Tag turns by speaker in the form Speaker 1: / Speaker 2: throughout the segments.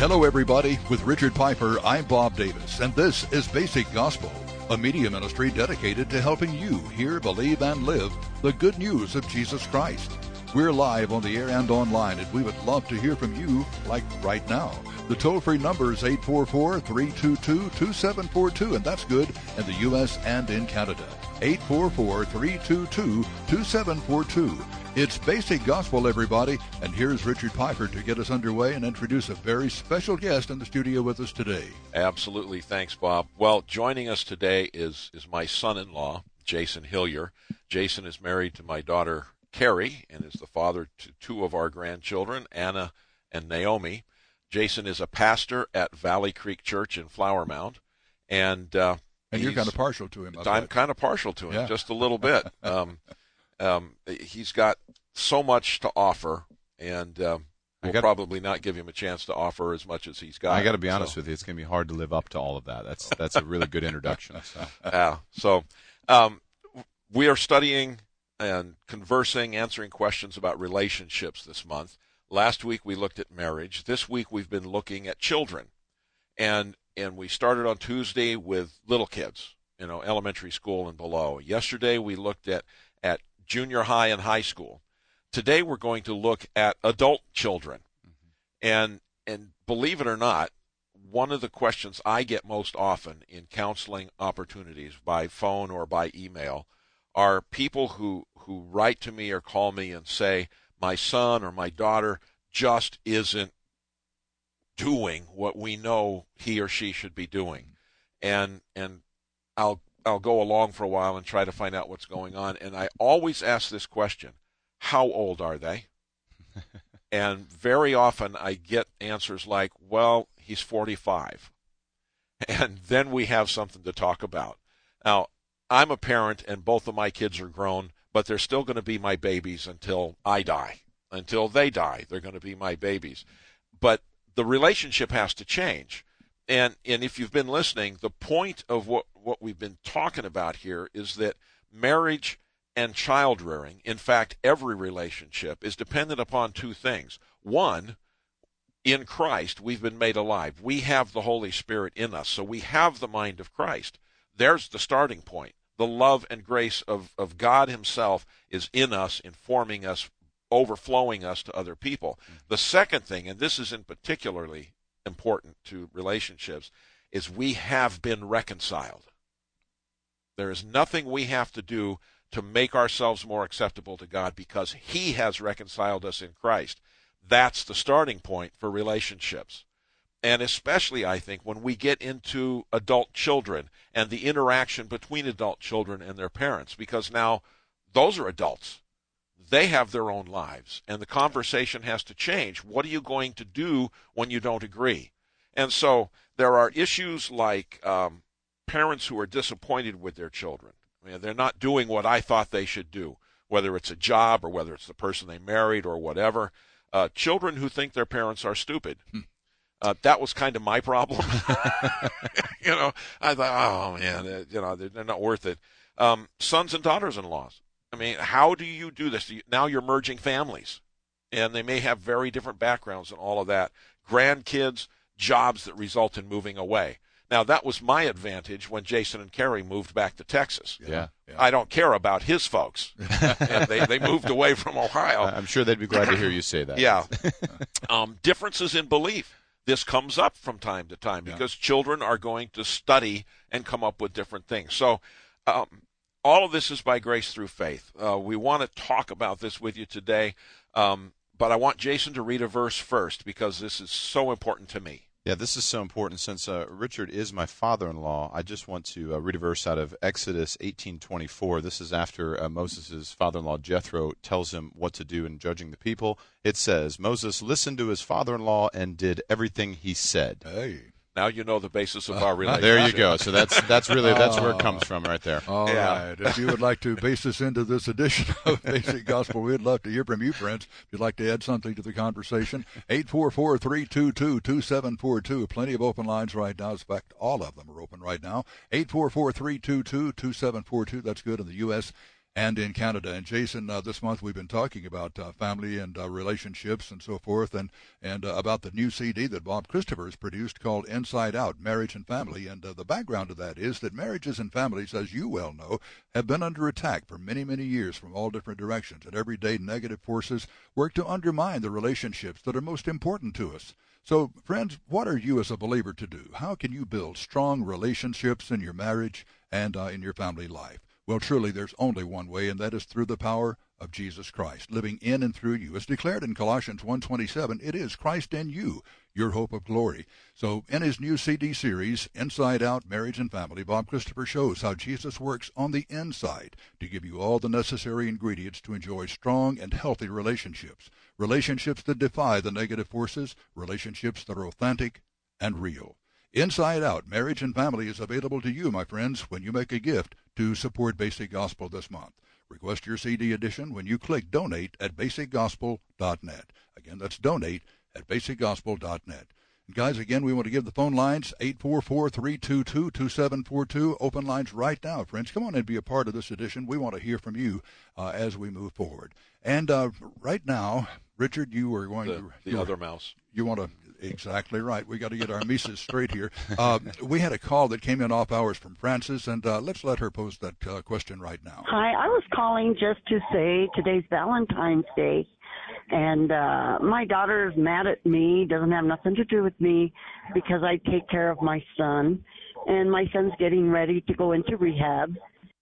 Speaker 1: Hello, everybody. With Richard Piper, I'm Bob Davis, and this is Basic Gospel, a media ministry dedicated to helping you hear, believe, and live the good news of Jesus Christ. We're live on the air and online, and we would love to hear from you, like right now. The toll-free number is 844-322-2742, and that's good in the U.S. and in Canada. 844-322-2742. It's Basic Gospel, everybody, and here's Richard Piper to get us underway and introduce a very special guest in the studio with us today.
Speaker 2: Absolutely. Thanks, Bob. Well, joining us today is my son-in-law, Jason Hillier. Jason is married to my daughter, Carrie, and is the father to two of our grandchildren, Anna and Naomi. Jason is a pastor at Valley Creek Church in Flower Mound, and you're
Speaker 1: kind of partial to him.
Speaker 2: I'm kind of partial to him, just a little bit. He's got so much to offer, and we'll probably not give him a chance to offer as much as he's got.
Speaker 3: I got to be honest with you; it's going to be hard to live up to all of that. That's a really good introduction.
Speaker 2: So we are studying and conversing, answering questions about relationships this month. Last week we looked at marriage. This week we've been looking at children, and we started on Tuesday with little kids, elementary school and below. Yesterday we looked at junior high and high school. Today we're going to look at adult children. And believe it or not, one of the questions I get most often in counseling opportunities by phone or by email are people who write to me or call me and say, my son or my daughter just isn't doing what we know he or she should be doing. And I'll go along for a while and try to find out what's going on. And I always ask this question, how old are they? And very often I get answers like, well, he's 45. And then we have something to talk about. Now, I'm a parent and both of my kids are grown, but they're still going to be my babies until I die. Until they die, they're going to be my babies. But the relationship has to change. And if you've been listening, the point of what we've been talking about here is that marriage and child rearing, in fact, every relationship, is dependent upon two things. One, in Christ, we've been made alive. We have the Holy Spirit in us, so we have the mind of Christ. There's the starting point. The love and grace of God himself is in us, informing us, overflowing us to other people. The second thing, and this is in particularly important to relationships, is we have been reconciled. There is nothing we have to do to make ourselves more acceptable to God because he has reconciled us in Christ. That's the starting point for relationships. And especially, I think, when we get into adult children and the interaction between adult children and their parents, because now those are adults. They have their own lives, and the conversation has to change. What are you going to do when you don't agree? And so there are issues like parents who are disappointed with their children. I mean, they're not doing what I thought they should do, whether it's a job or whether it's the person they married or whatever. Children who think their parents are stupid. That was kind of my problem. I thought, oh, man, they're not worth it. Sons and daughters-in-laws. I mean, how do you do this? Now you're merging families, and they may have very different backgrounds and all of that. Grandkids, jobs that result in moving away. Now, that was my advantage when Jason and Carrie moved back to Texas.
Speaker 3: Yeah.
Speaker 2: I don't care about his folks. And they moved away from Ohio.
Speaker 3: I'm sure they'd be glad to hear you say that.
Speaker 2: Yeah. Differences in belief. This comes up from time to time because children are going to study and come up with different things. So all of this is by grace through faith. We want to talk about this with you today, but I want Jason to read a verse first because this is so important to me.
Speaker 3: Yeah, this is so important. Since Richard is my father-in-law, I just want to read a verse out of Exodus 18:24. This is after Moses' father-in-law Jethro tells him what to do in judging the people. It says, Moses listened to his father-in-law and did everything he said.
Speaker 1: Hey.
Speaker 2: Now you know the basis of our relationship.
Speaker 3: There you go. So that's where it comes from right there.
Speaker 1: All right. If you would like to base us into this edition of Basic Gospel, we'd love to hear from you, friends. If you'd like to add something to the conversation, 844-322-2742. Plenty of open lines right now. In fact, all of them are open right now. 844-322-2742. That's good in the U.S. and in Canada. And Jason, this month we've been talking about family and relationships and so forth, and about the new CD that Bob Christopher has produced called Inside Out, Marriage and Family. And the background to that is that marriages and families, as you well know, have been under attack for many, many years from all different directions. And everyday negative forces work to undermine the relationships that are most important to us. So, friends, what are you as a believer to do? How can you build strong relationships in your marriage and in your family life? Well, truly, there's only one way, and that is through the power of Jesus Christ, living in and through you. As declared in Colossians 1:27, it is Christ in you, your hope of glory. So in his new CD series, Inside Out, Marriage and Family, Bob Christopher shows how Jesus works on the inside to give you all the necessary ingredients to enjoy strong and healthy relationships, relationships that defy the negative forces, relationships that are authentic and real. Inside Out, Marriage and Family is available to you, my friends, when you make a gift to support Basic Gospel this month. Request your CD edition when you click Donate at basicgospel.net. Again, that's Donate at basicgospel.net. And guys, again, we want to give the phone lines, 844-322-2742. Open lines right now, friends. Come on and be a part of this edition. We want to hear from you as we move forward. And right now, Richard, you are going to...
Speaker 2: The other mouse.
Speaker 1: You want to... Exactly right. We got to get our Mises straight here. We had a call that came in off hours from Frances, and let's let her pose that question right now.
Speaker 4: Hi, I was calling just to say today's Valentine's Day, and my daughter's mad at me, doesn't have nothing to do with me, because I take care of my son, and my son's getting ready to go into rehab.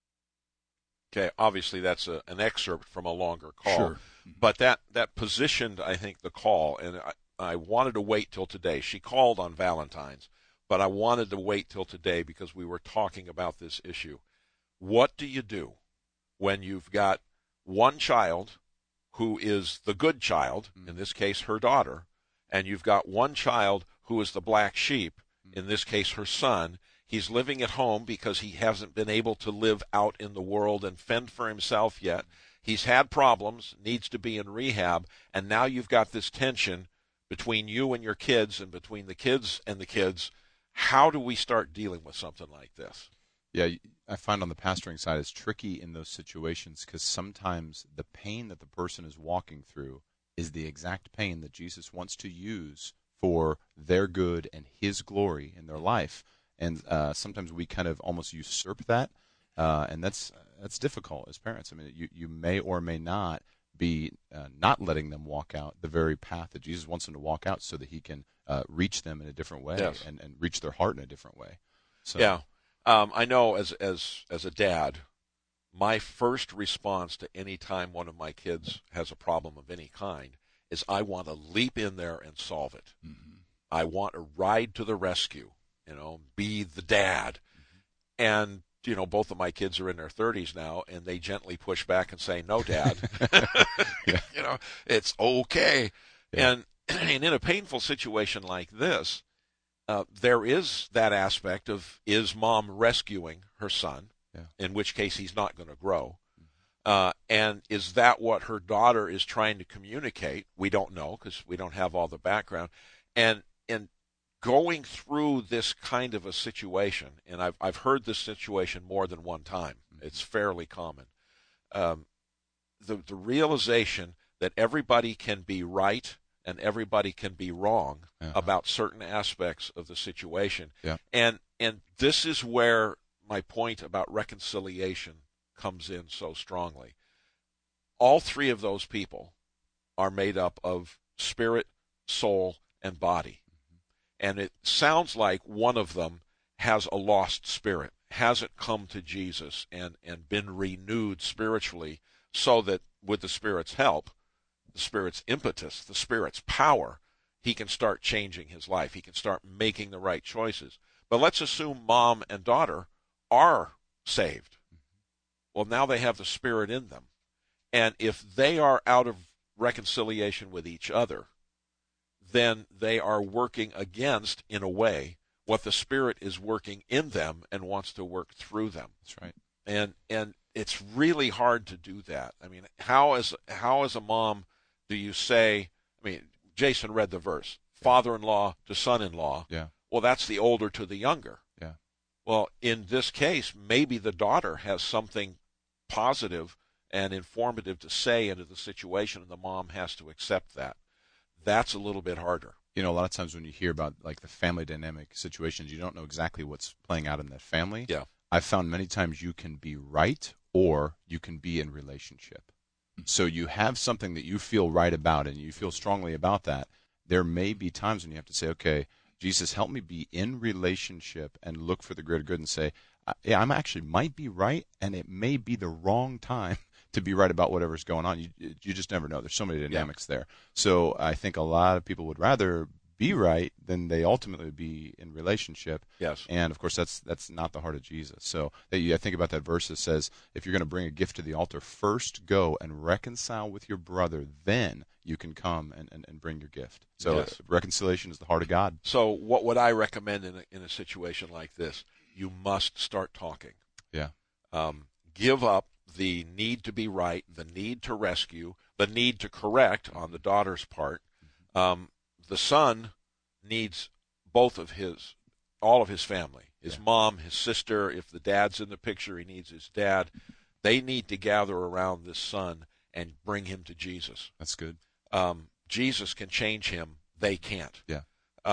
Speaker 2: Okay, obviously that's an excerpt from a longer call,
Speaker 1: sure.
Speaker 2: But that positioned, I think, the call, and I wanted to wait till today. She called on Valentine's, but I wanted to wait till today because we were talking about this issue. What do you do when you've got one child who is the good child, in this case her daughter, and you've got one child who is the black sheep, in this case her son? He's living at home because he hasn't been able to live out in the world and fend for himself yet. He's had problems, needs to be in rehab, and now you've got this tension between you and your kids and between the kids and the kids. How do we start dealing with something like this?
Speaker 3: Yeah, I find on the pastoring side it's tricky in those situations because sometimes the pain that the person is walking through is the exact pain that Jesus wants to use for their good and his glory in their life. And sometimes we kind of almost usurp that, and that's difficult as parents. I mean, you may or may not be not letting them walk out the very path that Jesus wants them to walk out so that he can reach them in a different way.
Speaker 2: Yes.
Speaker 3: and reach their heart in a different way. So,
Speaker 2: yeah. I know as a dad, my first response to any time one of my kids has a problem of any kind is I want to leap in there and solve it.
Speaker 1: Mm-hmm.
Speaker 2: I want to ride to the rescue, be the dad. Mm-hmm. And both of my kids are in their 30s now, and they gently push back and say, "No, Dad, it's okay." Yeah. And in a painful situation like this, there is that aspect of, is mom rescuing her son, in which case he's not going to grow, and is that what her daughter is trying to communicate? We don't know because we don't have all the background, and going through this kind of a situation, and I've heard this situation more than one time. It's fairly common. The realization that everybody can be right and everybody can be wrong about certain aspects of the situation.
Speaker 3: Yeah.
Speaker 2: And this is where my point about reconciliation comes in so strongly. All three of those people are made up of spirit, soul, and body. And it sounds like one of them has a lost spirit, hasn't come to Jesus and been renewed spiritually, so that with the Spirit's help, the Spirit's impetus, the Spirit's power, he can start changing his life. He can start making the right choices. But let's assume mom and daughter are saved. Well, now they have the Spirit in them. And if they are out of reconciliation with each other, then they are working against, in a way, what the Spirit is working in them and wants to work through them.
Speaker 3: That's right.
Speaker 2: And it's really hard to do that. I mean, how as a mom do you say, Jason read the verse, father-in-law to son-in-law.
Speaker 3: Yeah.
Speaker 2: Well, that's the older to the younger.
Speaker 3: Yeah.
Speaker 2: Well, in this case, maybe the daughter has something positive and informative to say into the situation, and the mom has to accept that. That's a little bit harder.
Speaker 3: You know, a lot of times when you hear about like the family dynamic situations, you don't know exactly what's playing out in that family.
Speaker 2: Yeah.
Speaker 3: I've found many times you can be right or you can be in relationship. So you have something that you feel right about and you feel strongly about that. There may be times when you have to say, okay, Jesus, help me be in relationship and look for the greater good and say, yeah, I'm actually might be right, and it may be the wrong time to be right about whatever's going on. You just never know. There's so many dynamics there. So I think a lot of people would rather be right than they ultimately would be in relationship.
Speaker 2: Yes.
Speaker 3: And of course, that's not the heart of Jesus. So I think about that verse that says, if you're going to bring a gift to the altar, first go and reconcile with your brother, then you can come and bring your gift. So
Speaker 2: yes.
Speaker 3: Reconciliation is the heart of God.
Speaker 2: So what would I recommend in a situation like this? You must start talking.
Speaker 3: Yeah.
Speaker 2: Give up the need to be right, the need to rescue, the need to correct on the daughter's part. The son needs all of his family, his mom, his sister. If the dad's in the picture, he needs his dad. They need to gather around this son and bring him to Jesus.
Speaker 3: That's good.
Speaker 2: Jesus can change him. They can't.
Speaker 3: Yeah.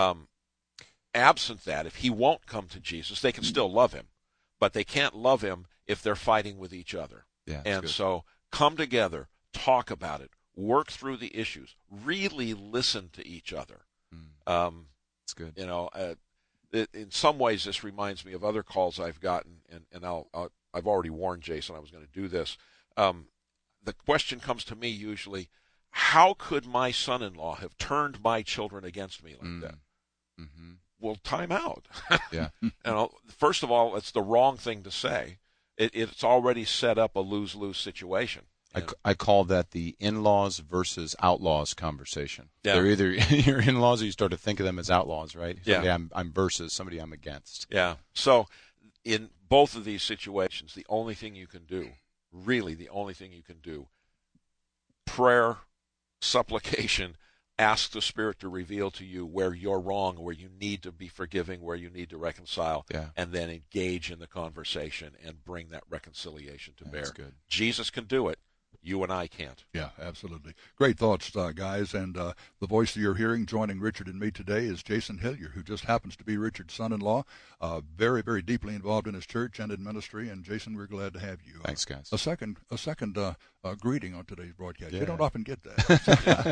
Speaker 2: Absent that, if he won't come to Jesus, they can still love him, but they can't love him if they're fighting with each other.
Speaker 3: Yeah,
Speaker 2: and
Speaker 3: good.
Speaker 2: So come together, talk about it, work through the issues, really listen to each other.
Speaker 3: That's good.
Speaker 2: You know, in some ways, this reminds me of other calls I've gotten, and I've already warned Jason I was going to do this. The question comes to me usually, how could my son-in-law have turned my children against me like that?
Speaker 3: Mm-hmm.
Speaker 2: Well, time out.
Speaker 3: Yeah.
Speaker 2: First of all, it's the wrong thing to say. It's already set up a lose-lose situation.
Speaker 3: I call that the in-laws versus outlaws conversation.
Speaker 2: Yeah.
Speaker 3: They're either your in-laws or you start to think of them as outlaws, right? Somebody
Speaker 2: Yeah.
Speaker 3: I'm versus somebody I'm against.
Speaker 2: Yeah. So in both of these situations, the only thing you can do, really the only thing you can do, prayer, supplication, ask the Spirit to reveal to you where you're wrong, where you need to be forgiving, where you need to reconcile, and then engage in the conversation and bring that reconciliation to bear.
Speaker 3: That's good.
Speaker 2: Jesus can do it. You and I can't.
Speaker 1: Yeah, absolutely. Great thoughts, guys. And the voice that you're hearing joining Richard and me today is Jason Hillier, who just happens to be Richard's son-in-law, very, very deeply involved in his church and in ministry. And, Jason, we're glad to have you.
Speaker 3: Thanks, guys.
Speaker 1: A second greeting on today's broadcast.
Speaker 3: Yeah.
Speaker 1: You don't often get that.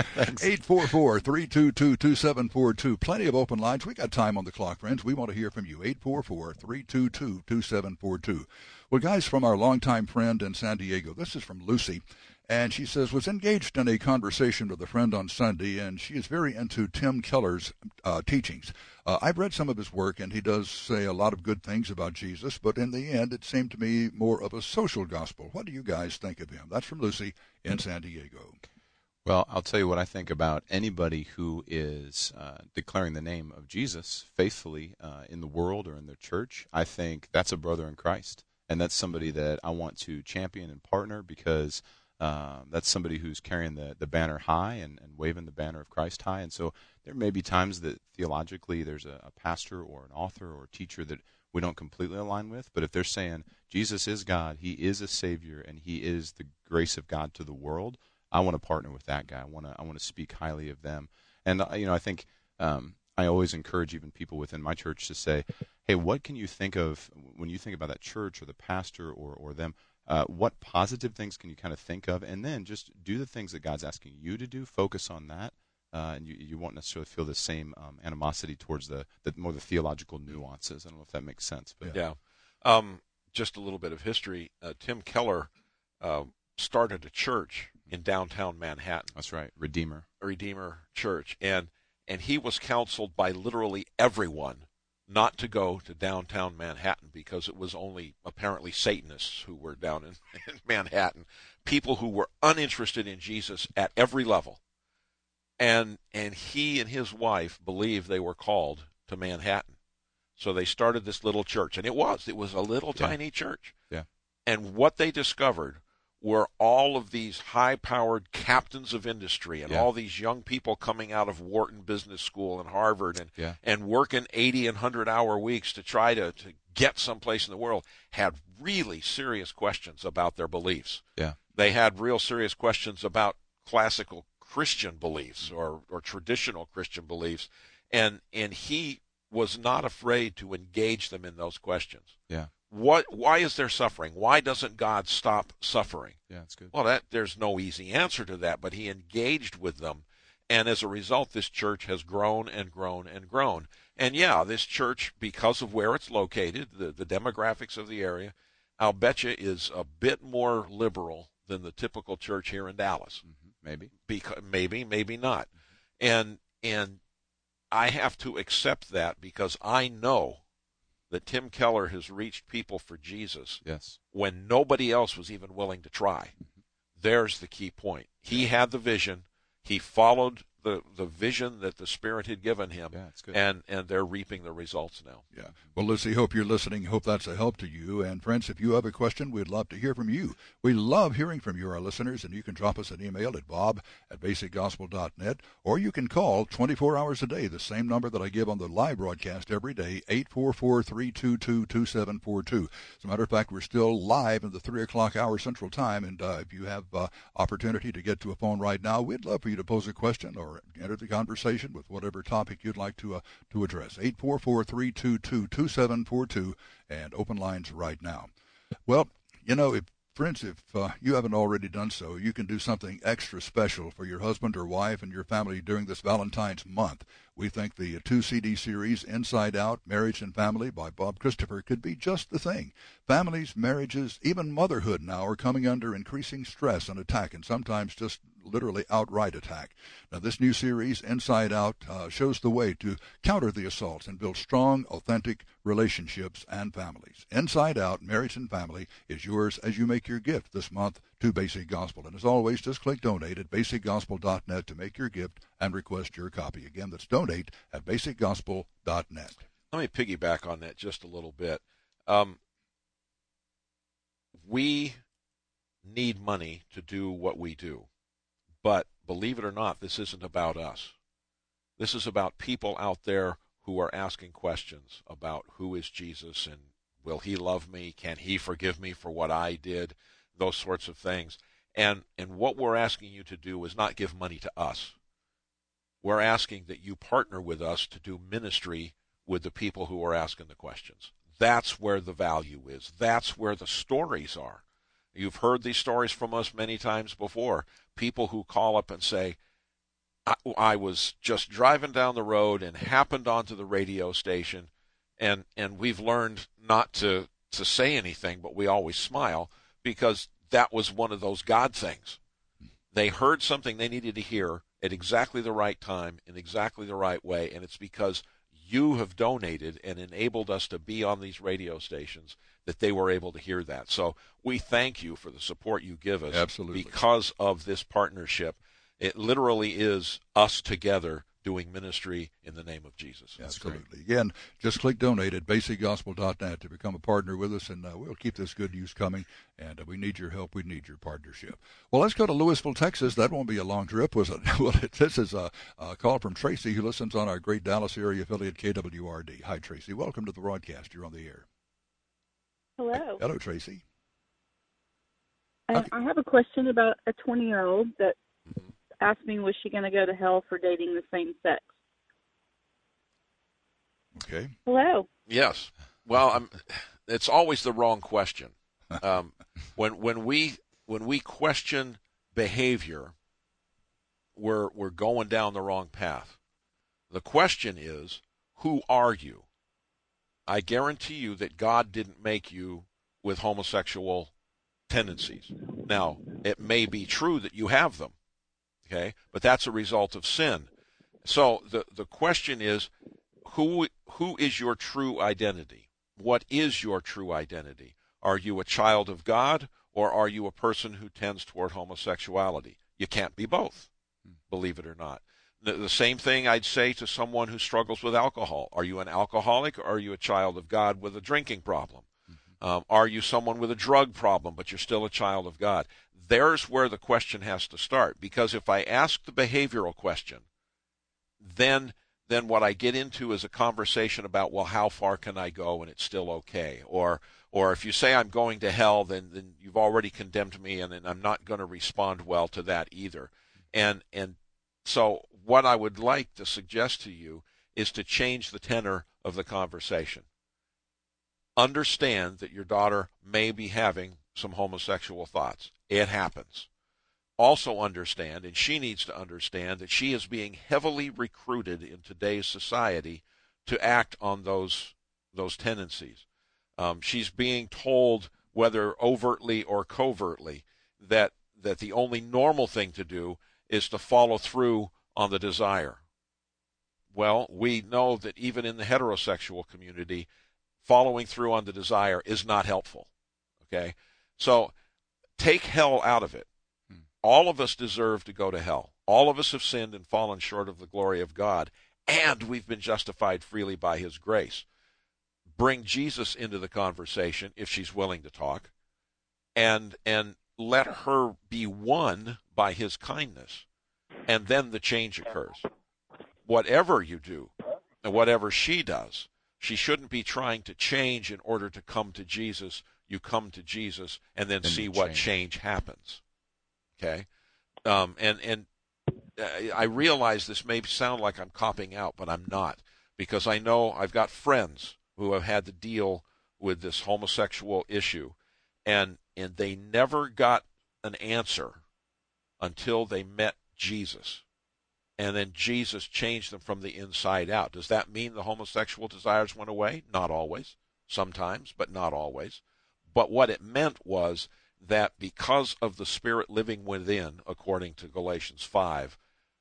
Speaker 1: 844-322-2742. Plenty of open lines. We got time on the clock, friends. We want to hear from you. 844-322-2742. Well, guys, from our longtime friend in San Diego, this is from Lucy, and she says, was engaged in a conversation with a friend on Sunday, and she is very into Tim Keller's teachings. I've read some of his work, and he does say a lot of good things about Jesus, but in the end, it seemed to me more of a social gospel. What do you guys think of him? That's from Lucy in San Diego.
Speaker 3: Well, I'll tell you what I think about anybody who is declaring the name of Jesus faithfully in the world or in their church. I think that's a brother in Christ. And that's somebody that I want to champion and partner because that's somebody who's carrying the banner high and waving the banner of Christ high. And so there may be times that theologically there's a pastor or an author or a teacher that we don't completely align with. But if they're saying Jesus is God, he is a Savior, and he is the grace of God to the world, I want to partner with that guy. I want to speak highly of them. And, I think I always encourage even people within my church to say, hey, what can you think of when you think about that church or the pastor or them? What positive things can you kind of think of? And then just do the things that God's asking you to do. Focus on that. And you won't necessarily feel the same animosity towards the more the theological nuances. I don't know if that makes sense. But
Speaker 2: yeah. Just a little bit of history. Tim Keller started a church in downtown Manhattan.
Speaker 3: That's right, Redeemer
Speaker 2: Church. And he was counseled by literally everyone not to go to downtown Manhattan because it was only apparently Satanists who were down in Manhattan, people who were uninterested in Jesus at every level. And he and his wife believed they were called to Manhattan. So they started this little church, and it was a little tiny church.
Speaker 3: Yeah.
Speaker 2: And what they discovered were all of these high-powered captains of industry and all these young people coming out of Wharton Business School and Harvard and working 80 and 100-hour weeks to try to get someplace in the world had really serious questions about their beliefs.
Speaker 3: Yeah.
Speaker 2: They had real serious questions about classical Christian beliefs or traditional Christian beliefs, and he was not afraid to engage them in those questions.
Speaker 3: Yeah.
Speaker 2: Why is there suffering? Why doesn't God stop suffering?
Speaker 3: Yeah, that's good.
Speaker 2: Well, there's no easy answer to that, but he engaged with them, and as a result, this church has grown and grown and grown. And yeah, this church, because of where it's located, the demographics of the area, I'll bet you is a bit more liberal than the typical church here in Dallas.
Speaker 3: Maybe.
Speaker 2: Maybe not. And I have to accept that because I know that Tim Keller has reached people for Jesus when nobody else was even willing to try. There's the key point. He had the vision. He followed the vision that the Spirit had given him, and they're reaping the results now.
Speaker 1: Yeah. Well, Lucy, hope you're listening. Hope that's a help to you. And, friends, if you have a question, we'd love to hear from you. We love hearing from you, our listeners, and you can drop us an email at bob@basicgospel.net, or you can call 24 hours a day, the same number that I give on the live broadcast every day, 844-322-2742. As a matter of fact, we're still live in the 3 o'clock hour Central Time, and if you have opportunity to get to a phone right now, we'd love for you to pose a question or enter the conversation with whatever topic you'd like to address. 844-322-2742, and open lines right now. Well, if you haven't already done so, you can do something extra special for your husband or wife and your family during this Valentine's month. We think the 2-CD series, Inside Out, Marriage and Family by Bob Christopher, could be just the thing. Families, marriages, even motherhood now are coming under increasing stress and attack, and sometimes just literally outright attack. Now, this new series, Inside Out, shows the way to counter the assaults and build strong, authentic relationships and families. Inside Out, Marriage and Family is yours as you make your gift this month to Basic Gospel. And as always, just click donate at basicgospel.net to make your gift and request your copy. Again, that's donate at basicgospel.net.
Speaker 2: Let me piggyback on that just a little bit. We need money to do what we do. But believe it or not, this isn't about us. This is about people out there who are asking questions about who is Jesus and will he love me? Can he forgive me for what I did? Those sorts of things. And what we're asking you to do is not give money to us. We're asking that you partner with us to do ministry with the people who are asking the questions. That's where the value is. That's where the stories are. You've heard these stories from us many times before. People who call up and say, I was just driving down the road and happened onto the radio station, and we've learned not to say anything, but we always smile, because that was one of those God things. They heard something they needed to hear at exactly the right time, in exactly the right way, and it's because you have donated and enabled us to be on these radio stations that they were able to hear that. So we thank you for the support you give us.
Speaker 1: Absolutely.
Speaker 2: Because of this partnership. It literally is us together doing ministry in the name of Jesus.
Speaker 1: Absolutely. Again, just click donate at basicgospel.net to become a partner with us, and we'll keep this good news coming, and we need your help. We need your partnership. Well, let's go to Louisville, Texas. That won't be a long trip, was it? Well, this is a call from Tracy, who listens on our great Dallas area affiliate KWRD. Hi, Tracy. Welcome to the broadcast. You're on the air.
Speaker 5: Hello.
Speaker 1: Hello, Tracy.
Speaker 5: I have a question about a 20-year-old that asked me, was she going to go to hell for dating the same sex?
Speaker 1: Okay.
Speaker 5: Hello.
Speaker 2: Yes. Well, it's always the wrong question. When we question behavior, we're going down the wrong path. The question is, who are you? I guarantee you that God didn't make you with homosexual tendencies. Now, it may be true that you have them, okay, but that's a result of sin. So the question is, who is your true identity? What is your true identity? Are you a child of God, or are you a person who tends toward homosexuality? You can't be both, believe it or not. The same thing I'd say to someone who struggles with alcohol. Are you an alcoholic, or are you a child of God with a drinking problem? Are you someone with a drug problem, but you're still a child of God? There's where the question has to start, because if I ask the behavioral question, then what I get into is a conversation about, well, how far can I go and it's still okay? Or Or if you say I'm going to hell, then you've already condemned me, and I'm not going to respond well to that either. And so what I would like to suggest to you is to change the tenor of the conversation. Understand that your daughter may be having some homosexual thoughts. It happens. Also understand, and she needs to understand, that she is being heavily recruited in today's society to act on those tendencies. She's being told, whether overtly or covertly, that the only normal thing to do is to follow through on the desire. Well, we know that even in the heterosexual community, following through on the desire is not helpful. Okay? So take hell out of it. All of us deserve to go to hell. All of us have sinned and fallen short of the glory of God, and we've been justified freely by his grace. Bring Jesus into the conversation if she's willing to talk, and let her be won by his kindness, and then the change occurs. Whatever you do, and whatever she does, she shouldn't be trying to change in order to come to Jesus. You come to Jesus and then see what change happens. Okay? And I realize this may sound like I'm copping out, but I'm not, because I know I've got friends who have had to deal with this homosexual issue, and they never got an answer until they met Jesus. And then Jesus changed them from the inside out. Does that mean the homosexual desires went away? Not always. Sometimes, but not always. But what it meant was that because of the Spirit living within, according to Galatians 5,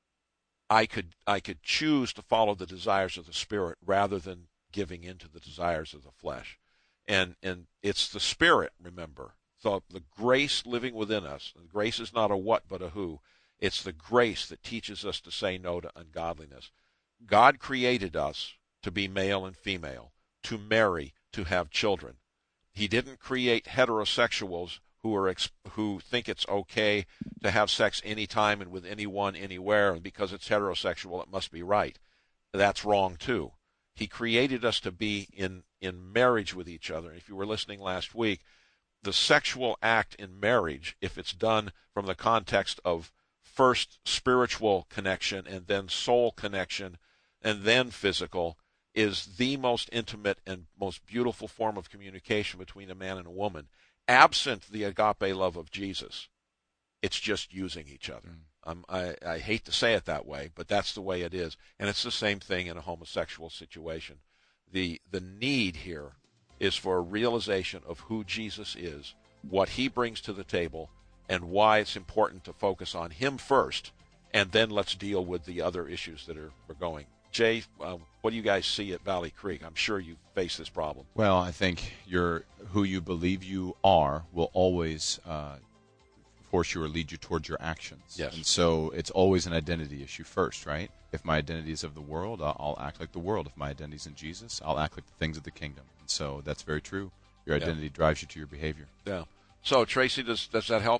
Speaker 2: I could choose to follow the desires of the Spirit rather than giving in to the desires of the flesh. And it's the Spirit, remember. So the grace living within us. The grace is not a what but a who. It's the grace that teaches us to say no to ungodliness. God created us to be male and female, to marry, to have children. He didn't create heterosexuals who think it's okay to have sex anytime and with anyone, anywhere, and because it's heterosexual, it must be right. That's wrong, too. He created us to be in marriage with each other. If you were listening last week, the sexual act in marriage, if it's done from the context of first spiritual connection and then soul connection and then physical, is the most intimate and most beautiful form of communication between a man and a woman. Absent the agape love of Jesus, it's just using each other. I hate to say it that way, but that's the way it is. And it's the same thing in a homosexual situation. The need here is for a realization of who Jesus is, what he brings to the table, and why it's important to focus on him first, and then let's deal with the other issues that are going. Jay, what do you guys see at Valley Creek? I'm sure you face this problem.
Speaker 3: Well, I think who you believe you are will always force you or lead you towards your actions.
Speaker 2: Yes.
Speaker 3: And so it's always an identity issue first, right? If my identity is of the world, I'll act like the world. If my identity is in Jesus, I'll act like the things of the kingdom. And so that's very true. Your identity drives you to your behavior.
Speaker 2: Yeah. So, Tracy, does that help?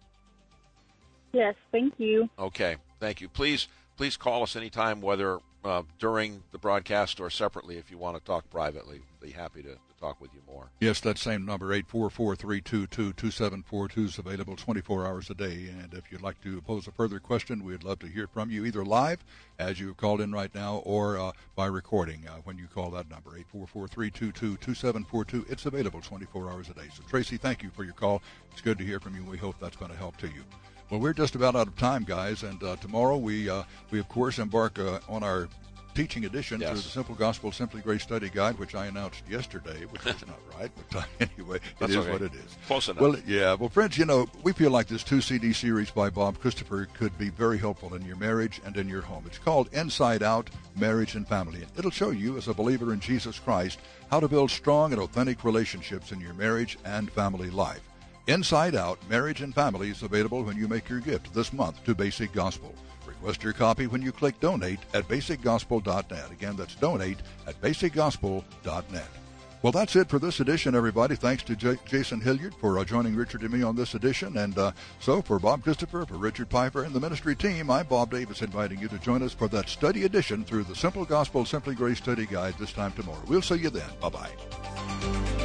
Speaker 5: Yes, thank you.
Speaker 2: Okay, thank you. Please call us anytime, whether during the broadcast or separately, if you want to talk privately. We'll be happy to talk with you more.
Speaker 1: Yes, that same number, 844-322-2742, is available 24 hours a day. And if you'd like to pose a further question, we'd love to hear from you, either live, as you've called in right now, or by recording when you call that number, 844-322-2742. It's available 24 hours a day. So, Tracy, thank you for your call. It's good to hear from you. We hope that's going to help to you. Well, we're just about out of time, guys, and tomorrow we of course embark on our teaching edition through the Simple Gospel, Simply Grace Study Guide, which I announced yesterday, which is not right, but anyway, it is what it is.
Speaker 2: Close enough.
Speaker 1: Well, yeah. Well, friends, we feel like this 2-CD series by Bob Christopher could be very helpful in your marriage and in your home. It's called Inside Out, Marriage and Family. And it'll show you, as a believer in Jesus Christ, how to build strong and authentic relationships in your marriage and family life. Inside Out, Marriage and Family is available when you make your gift this month to Basic Gospel. Request your copy when you click Donate at basicgospel.net. Again, that's Donate at basicgospel.net. Well, that's it for this edition, everybody. Thanks to Jason Hilliard for joining Richard and me on this edition. And so for Bob Christopher, for Richard Piper, and the ministry team, I'm Bob Davis, inviting you to join us for that study edition through the Simple Gospel, Simply Grace Study Guide this time tomorrow. We'll see you then. Bye-bye.